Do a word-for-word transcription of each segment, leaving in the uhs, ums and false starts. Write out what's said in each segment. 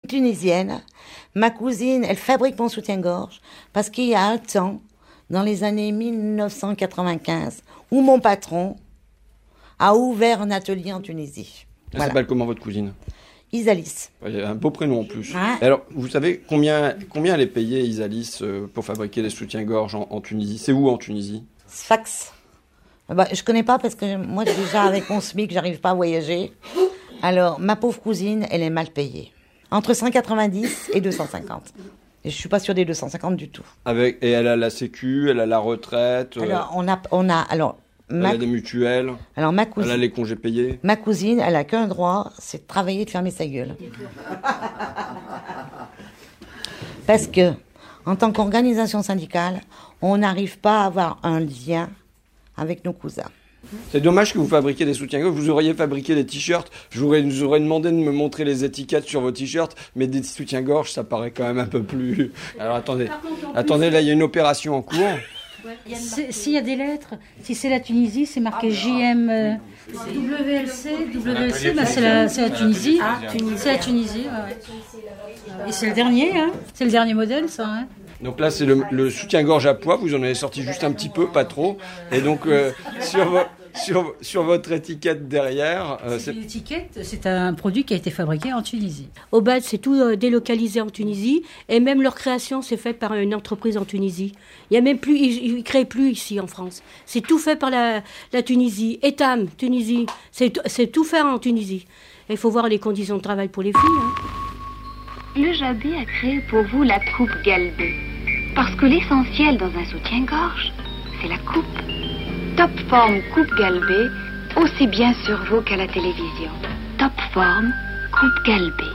tunisienne. Ma cousine, elle fabrique mon soutien-gorge parce qu'il y a un temps, dans les années dix-neuf cent quatre-vingt-quinze, où mon patron a ouvert un atelier en Tunisie. Elle Voilà. s'appelle comment votre cousine ? Isalis. Ouais, un beau prénom en plus. Ouais. Alors, vous savez combien, combien elle est payée, Isalis, euh, pour fabriquer des soutiens-gorge en, en Tunisie ? C'est où en Tunisie ? Sfax. Bah, je connais pas parce que moi, déjà, avec mon SMIC, j'arrive pas à voyager. Alors, ma pauvre cousine, elle est mal payée. Entre cent quatre-vingt-dix et deux cent cinquante. Et je suis pas sûre des deux cent cinquante du tout. Avec, et elle a la sécu, elle a la retraite, euh, Alors, on a, on a, alors, elle ma, a des mutuelles, alors, ma elle a cousine, les congés payés. ma cousine, elle a qu'un droit, c'est de travailler et de fermer sa gueule. Parce que, en tant qu'organisation syndicale, on n'arrive pas à avoir un lien avec nos cousins. C'est dommage que vous fabriquiez des soutiens-gorge. Vous auriez fabriqué des t-shirts. Je vous aurais, je vous aurais demandé de me montrer les étiquettes sur vos t-shirts, mais des soutiens-gorge, ça paraît quand même un peu plus... Alors attendez, attendez, là il y a une opération en cours. S'il y a des lettres, si c'est la Tunisie, c'est marqué J M euh, W L C, W L C, bah c'est la, c'est la Tunisie. C'est la Tunisie, ouais, ouais. Et c'est le dernier, hein. C'est le dernier modèle, ça. Hein. Donc là, c'est le, le soutien-gorge à poids. Vous en avez sorti juste un petit peu, pas trop. Et donc, euh, sur, vo- sur, sur votre étiquette derrière... Euh, c'est c'est... L'étiquette, c'est un produit qui a été fabriqué en Tunisie. Au bas, c'est tout euh, délocalisé en Tunisie. Et même leur création, c'est fait par une entreprise en Tunisie. Il y a même plus, ils ne créent plus ici en France. C'est tout fait par la, la Tunisie. Etam, Tunisie. C'est, c'est tout fait en Tunisie. Il faut voir les conditions de travail pour les filles. Hein. Le Jabé a créé pour vous la coupe galbée. Parce que l'essentiel dans un soutien-gorge, c'est la coupe. Top Form coupe galbée, aussi bien sur vous qu'à la télévision. Top Form coupe galbée.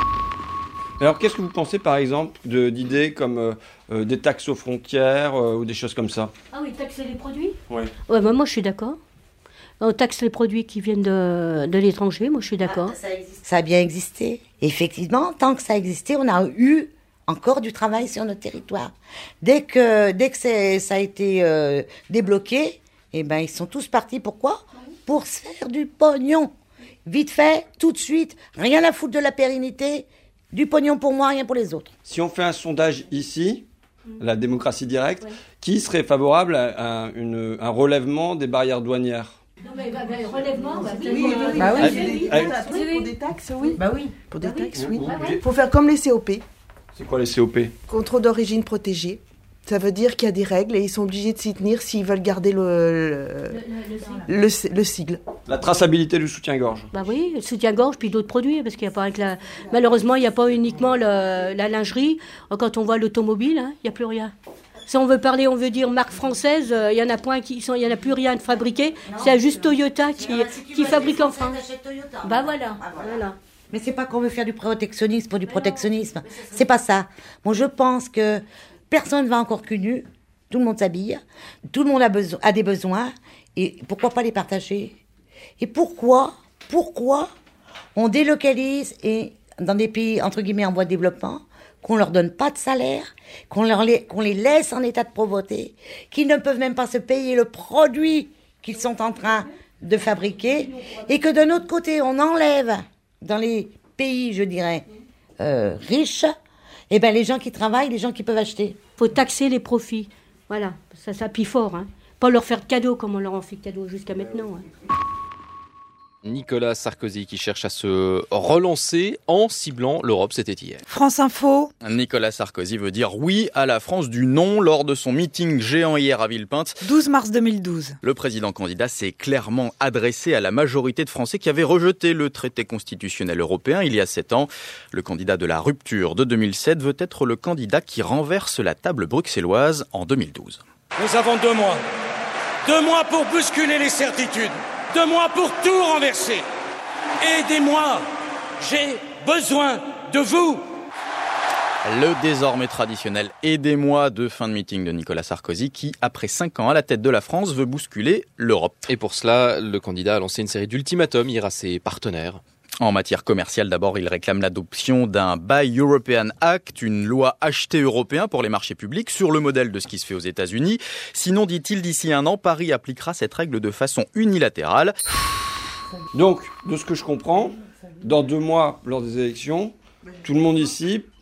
Alors, qu'est-ce que vous pensez, par exemple, de, d'idées comme euh, euh, des taxes aux frontières euh, ou des choses comme ça ? Ah oui, taxer les produits ? Oui. Ouais, bah moi, je suis d'accord. On taxe les produits qui viennent de, de l'étranger, moi, je suis d'accord. Ah, ça, ça a bien existé. Effectivement, tant que ça a existé, on a eu encore du travail sur notre territoire. Dès que, dès que c'est, ça a été euh, débloqué, eh ben, ils sont tous partis. Pourquoi ? Pour se faire du pognon. Vite fait, tout de suite, rien à foutre de la pérennité, du pognon pour moi, rien pour les autres. Si on fait un sondage ici, la démocratie directe, ouais. Qui serait favorable à, à une, un relèvement des barrières douanières ? Non mais bah, bah, relèvement, bah, oui, oui, oui, bah oui, oui, ah, oui, oui. Pour des taxes, oui. Bah oui. Pour des bah taxes, oui. oui. Il faut faire comme les C O P. C'est quoi les C O P ? Contrôle d'origine protégée. Ça veut dire qu'il y a des règles et ils sont obligés de s'y tenir s'ils veulent garder le, le, le, le, le, le sigle. La traçabilité du soutien-gorge. Bah oui, le soutien-gorge puis d'autres produits, parce qu'il y a pas avec la... malheureusement il n'y a pas uniquement le, la lingerie. Quand on voit l'automobile, hein, il n'y a plus rien. Si on veut parler, on veut dire marque française, il euh, y en a point qui sont, il y en a plus rien de fabriqué. C'est juste Toyota qui, qui fabrique en France. Bah voilà, ah, voilà. voilà. Mais c'est pas qu'on veut faire du protectionnisme pour du protectionnisme. C'est pas ça. Bon, je pense que personne ne va encore cul nu. Tout le monde s'habille. Tout le monde a, beso- a des besoins. Et pourquoi pas les partager ? Et pourquoi, pourquoi on délocalise et dans des pays, entre guillemets, en voie de développement, qu'on leur donne pas de salaire, qu'on, leur les, qu'on les laisse en état de pauvreté, qu'ils ne peuvent même pas se payer le produit qu'ils sont en train de fabriquer, et que d'un autre côté, on enlève dans les pays, je dirais, euh, riches, eh ben, les gens qui travaillent, les gens qui peuvent acheter. Il faut taxer les profits. Voilà, ça s'appuie fort. Hein. Pas leur faire de cadeaux comme on leur en fait de cadeaux jusqu'à maintenant. Hein. Nicolas Sarkozy qui cherche à se relancer en ciblant l'Europe, c'était hier. France Info. Nicolas Sarkozy veut dire oui à la France du non lors de son meeting géant hier à Villepinte. douze mars deux mille douze. Le président candidat s'est clairement adressé à la majorité de Français qui avaient rejeté le traité constitutionnel européen il y a sept ans. Le candidat de la rupture de deux mille sept veut être le candidat qui renverse la table bruxelloise en deux mille douze. Nous avons deux mois. Deux mois pour bousculer les certitudes. Deux mois pour tout renverser. Aidez-moi. J'ai besoin de vous. Le désormais traditionnel « Aidez-moi » de fin de meeting de Nicolas Sarkozy qui, après cinq ans à la tête de la France, veut bousculer l'Europe. Et pour cela, le candidat a lancé une série d'ultimatums hier à ses partenaires. En matière commerciale, d'abord, il réclame l'adoption d'un Buy European Act, une loi achetée européen pour les marchés publics, sur le modèle de ce qui se fait aux États-Unis. Sinon, dit-il, d'ici un an, Paris appliquera cette règle de façon unilatérale. Donc, de ce que je comprends, dans deux mois, lors des élections, Tout le monde ici